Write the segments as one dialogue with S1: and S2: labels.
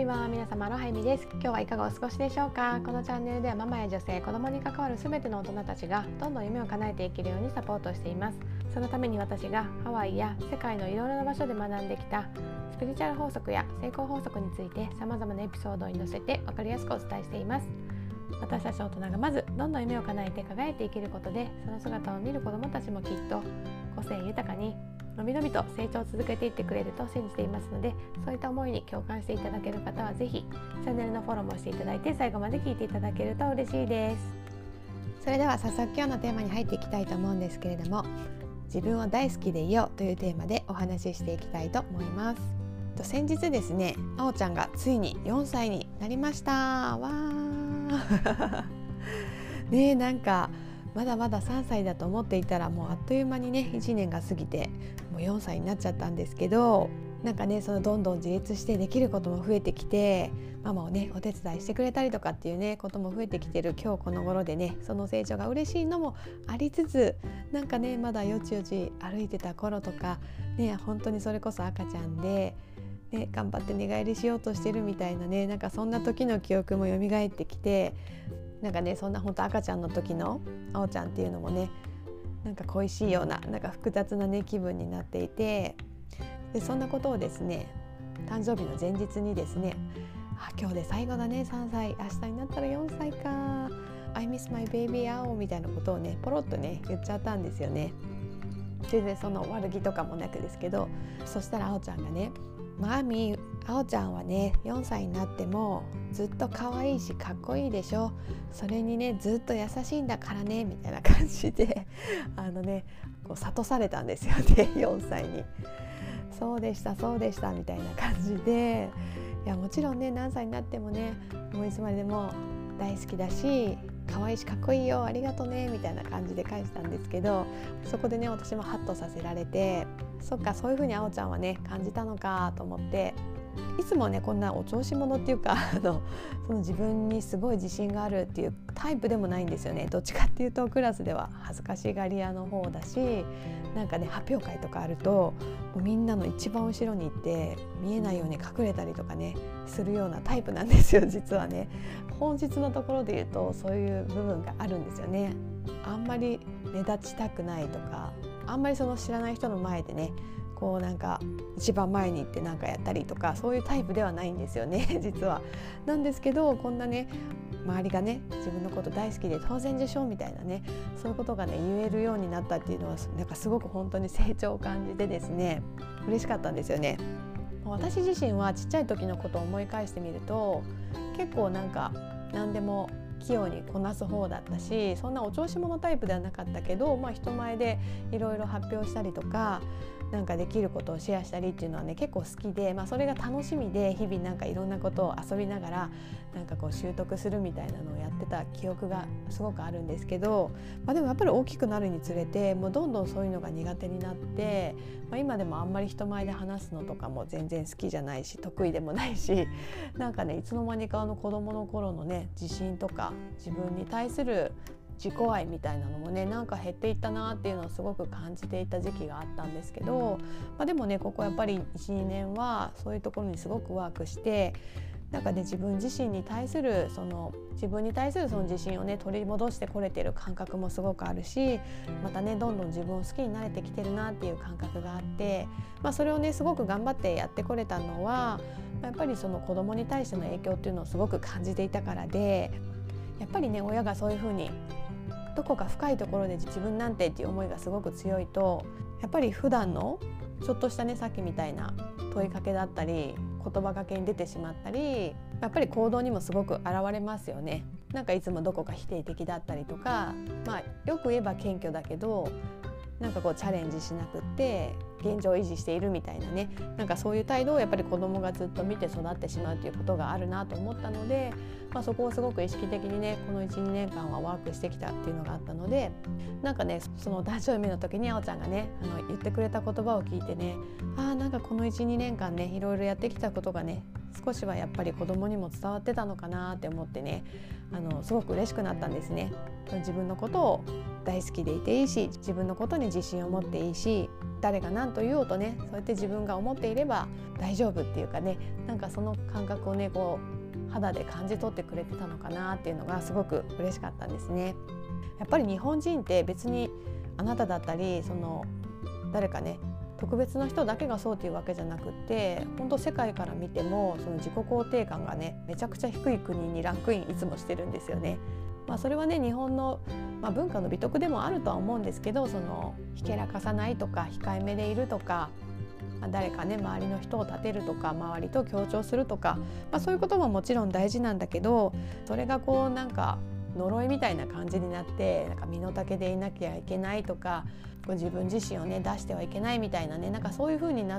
S1: ビワン、皆様アロハイミです。今日はいかがお過ごしでしょうか。このチャンネルではママや女性、子供に関わるすべての大人たちがどんどん夢を叶えていけるようにサポートしています。そのために私がハワイや世界のいろいろな場所で学んできたスピリチュアル法則や成功法則について様々なエピソードに載せて分かりやすくお伝えしています。私たち大人がまずどんどん夢を叶えて輝いていけることで、その姿を見る子どもたちもきっと個性豊かにのびのびと成長を続けていってくれると信じていますので、そういった思いに共感していただける方はぜひチャンネルのフォローもしていただいて、最後まで聞いていただけると嬉しいです。それでは早速今日のテーマに入っていきたいと思うんですけれども、自分を大好きでいようというテーマでお話ししていきたいと思います。先日ですね、あおちゃんがついに4歳になりました。わーねえ、なんかまだまだ3歳だと思っていたら、もうあっという間にね1年が過ぎてもう4歳になっちゃったんですけど、なんかね、そのどんどん自立してできることも増えてきて、ママをねお手伝いしてくれたりとかっていうねことも増えてきてる今日この頃でね、その成長が嬉しいのもありつつ、なんかねまだよちよち歩いてた頃とかね、本当にそれこそ赤ちゃんでね、頑張って寝返りしようとしてるみたいなね、なんかそんな時の記憶も蘇ってきて、なんかね、そんな本当赤ちゃんの時のあおちゃんっていうのもね、なんか恋しいような、なんか複雑なね気分になっていて、でそんなことをですね、誕生日の前日にですね、今日で最後だね3歳、明日になったら4歳か、 I miss my baby あおみたいなことをねポロッとね言っちゃったんですよね。全然その悪気とかもなくですけど、そしたらあおちゃんがね、マミー、あおちゃんはね4歳になってもずっと可愛いしかっこいいでしょ、それにねずっと優しいんだからねみたいな感じでこう諭されたんですよね4歳に。そうでしたそうでしたみたいな感じで、いやもちろんね何歳になってもね、もういつまででも大好きだし可愛いしかっこいいよ、ありがとねみたいな感じで返したんですけど、そこでね私もハッとさせられて、そっか、そういう風にあおちゃんはね感じたのかと思って、いつもねこんなお調子者っていうかその自分にすごい自信があるっていうタイプでもないんですよね。どっちかっていうとクラスでは恥ずかしがり屋の方だし、なんかね発表会とかあるともうみんなの一番後ろに行って見えないように隠れたりとかねするようなタイプなんですよ。実はね、本質のところで言うとそういう部分があるんですよね。あんまり目立ちたくないとか、あんまりその知らない人の前でねこうなんか一番前に行ってなんかやったりとか、そういうタイプではないんですよね実は。なんですけど、こんなね周りがね自分のこと大好きで当然でしょみたいなね、そういうことがね言えるようになったっていうのは、なんかすごく本当に成長を感じてですね、嬉しかったんですよね。私自身はちっちゃい時のことを思い返してみると、結構なんか何でも器用にこなす方だったし、そんなお調子者タイプではなかったけど、人前でいろいろ発表したりとか、なんかできることをシェアしたりっていうのはね結構好きで、それが楽しみで日々なんかいろんなことを遊びながらなんかこう習得するみたいなのをやってた記憶がすごくあるんですけど、でもやっぱり大きくなるにつれてもうどんどんそういうのが苦手になって、今でもあんまり人前で話すのとかも全然好きじゃないし得意でもないし、なんかねいつの間にか子供の頃のね自信とか自分に対する自己愛みたいなのもねなんか減っていったなっていうのをすごく感じていた時期があったんですけど、でもねここやっぱり 1,2 年はそういうところにすごくワークして、なんかね自分自身に対するその自信をね取り戻してこれてる感覚もすごくあるし、またねどんどん自分を好きになれてきてるなっていう感覚があって、それをねすごく頑張ってやってこれたのは、やっぱりその子供に対しての影響っていうのをすごく感じていたからで、やっぱりね親がそういう風にどこか深いところで自分なんてっていう思いがすごく強いと、やっぱり普段のちょっとしたねさっきみたいな問いかけだったり言葉かけに出てしまったり、やっぱり行動にもすごく現れますよね。なんかいつもどこか否定的だったりとか、よく言えば謙虚だけどなんかこうチャレンジしなくって現状維持しているみたいなね、なんかそういう態度をやっぱり子供がずっと見て育ってしまうということがあるなと思ったので、そこをすごく意識的にねこの 1,2 年間はワークしてきたっていうのがあったので、なんかねその誕生日の時にあおちゃんがね言ってくれた言葉を聞いてね、なんかこの 1,2 年間ねいろいろやってきたことがね少しはやっぱり子供にも伝わってたのかなって思ってね、すごく嬉しくなったんですね。自分のことを大好きでいていいし、自分のことに自信を持っていいし、誰が何と言おうとね、そうやって自分が思っていれば大丈夫っていうかね、なんかその感覚をねこう肌で感じ取ってくれてたのかなっていうのがすごく嬉しかったんですね。やっぱり日本人って別にあなただったり誰かね特別な人だけがそうっていうわけじゃなくって、本当世界から見てもその自己肯定感がねめちゃくちゃ低い国にランクインいつもしてるんですよね。それはね日本の、文化の美徳でもあるとは思うんですけど、ひけらかさないとか控えめでいるとか、誰かね周りの人を立てるとか周りと協調するとか、そういうことももちろん大事なんだけど、それがこうなんか呪いみたいな感じになって、なんか身の丈でいなきゃいけないとか、自分自身をね出してはいけないみたいなね、なんかそういう風になって、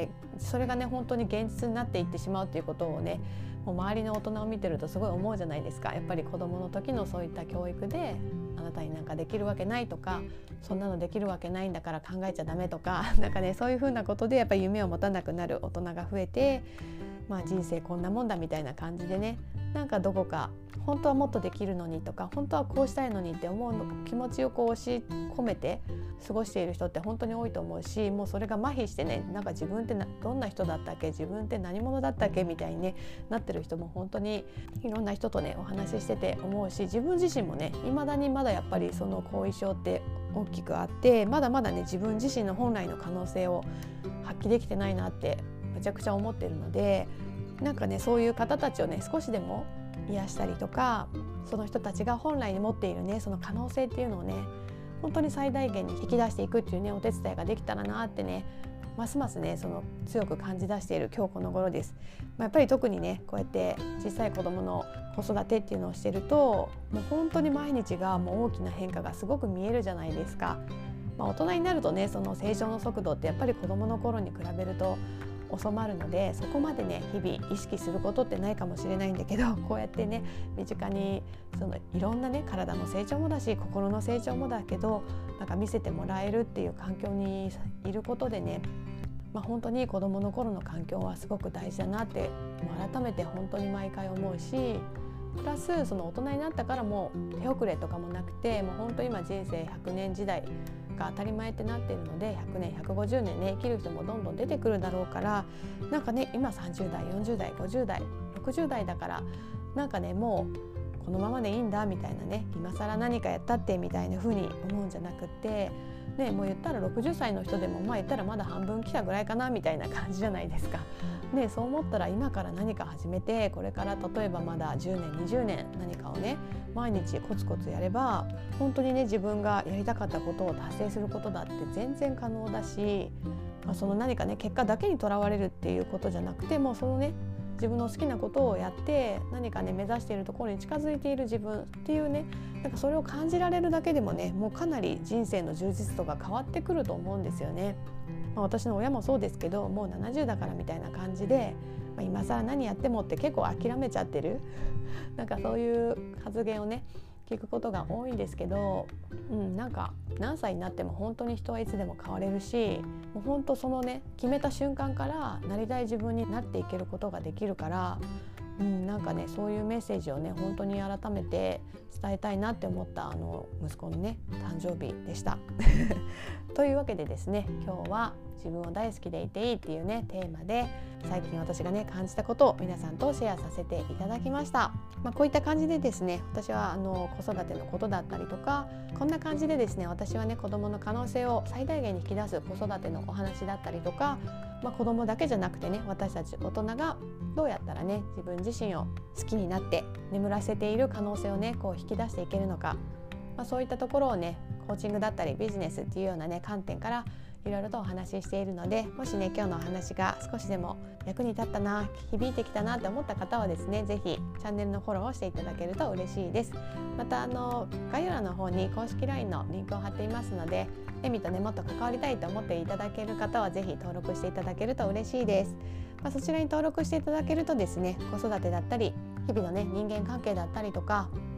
S1: それがね本当に現実になっていってしまうっていうことをね、もう周りの大人を見てるとすごい思うじゃないですか。やっぱり子どもの時のそういった教育で、あなたになんかできるわけないとか、そんなのできるわけないんだから考えちゃダメとか、なんかねそういう風なことでやっぱり夢を持たなくなる大人が増えて、人生こんなもんだみたいな感じでね、なんかどこか本当はもっとできるのにとか、本当はこうしたいのにって思う気持ちをこう押し込めて過ごしている人って本当に多いと思うし、もうそれが麻痺してね、なんか自分ってどんな人だったっけ、自分って何者だったっけみたいに、ね、なってる人も本当にいろんな人とねお話ししてて思うし、自分自身もね未だにまだやっぱりその後遺症って大きくあって、まだまだね自分自身の本来の可能性を発揮できてないなってめちゃくちゃ思ってるので、なんかねそういう方たちをね少しでも癒したりとか、その人たちが本来に持っているねその可能性っていうのをね本当に最大限に引き出していくっていうねお手伝いができたらなってね、ますますね強く感じ出している今日この頃です。やっぱり特にねこうやって小さい子どもの子育てっていうのをしてると、もう本当に毎日がもう大きな変化がすごく見えるじゃないですか。大人になるとねその成長の速度ってやっぱり子どもの頃に比べると収まるので、そこまでね日々意識することってないかもしれないんだけど、こうやってね身近にいろんなね体の成長もだし心の成長もだけど、なんか見せてもらえるっていう環境にいることでね、本当に子どもの頃の環境はすごく大事だなって改めて本当に毎回思うし、プラス大人になったからもう手遅れとかもなくて、もう本当今人生100年時代が当たり前ってなっているので、100年150年ね生きる人もどんどん出てくるだろうから、なんかね今30代40代50代60代だから、なんかねもうこのままでいいんだみたいなね、今更何かやったってみたいな風に思うんじゃなくって、ね、もう言ったら60歳の人でも言ったらまだ半分来たぐらいかなみたいな感じじゃないですか。ね、そう思ったら今から何か始めて、これから例えばまだ10年20年何かをね毎日コツコツやれば、本当にね自分がやりたかったことを達成することだって全然可能だし、その何かね結果だけにとらわれるっていうことじゃなくて、もうそのね自分の好きなことをやって何かね目指しているところに近づいている自分っていうね、なんかそれを感じられるだけでもね、もうかなり人生の充実度が変わってくると思うんですよね。私の親もそうですけど、もう70だからみたいな感じで、今更何やってもって結構諦めちゃってるなんかそういう発言をね聞くことが多いんですけど、なんか何歳になっても本当に人はいつでも変われるし、もう本当そのね決めた瞬間からなりたい自分になっていけることができるから、なんかねそういうメッセージをね本当に改めて伝えたいなって思った息子のね誕生日でしたというわけでですね、今日は自分を大好きでいていいっていうねテーマで、最近私がね感じたことを皆さんとシェアさせていただきました。こういった感じでですね、私は子育てのことだったりとか、こんな感じでですね私はね子どもの可能性を最大限に引き出す子育てのお話だったりとか、子どもだけじゃなくてね、私たち大人がどうやったらね自分自身を好きになって眠らせている可能性をねこう引き出していけるのか、そういったところをねコーチングだったりビジネスっていうようなね観点からいろいろとお話ししているので、もしね今日のお話が少しでも役に立ったな、響いてきたなって思った方はですね、ぜひチャンネルのフォローをしていただけると嬉しいです。また概要欄の方に公式 LINE のリンクを貼っていますので、エミとねもっと関わりたいと思っていただける方はぜひ登録していただけると嬉しいです。そちらに登録していただけるとですね、子育てだったり日々のね人間関係だったりとか、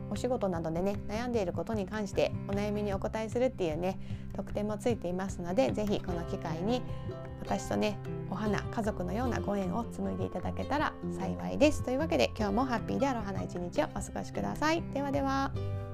S1: お仕事などでね悩んでいることに関してお悩みにお答えするっていうね特典もついていますので、ぜひこの機会に私とねお花家族のようなご縁を紡いでいただけたら幸いです。というわけで今日もハッピーでアロハな一日をお過ごしください。ではでは。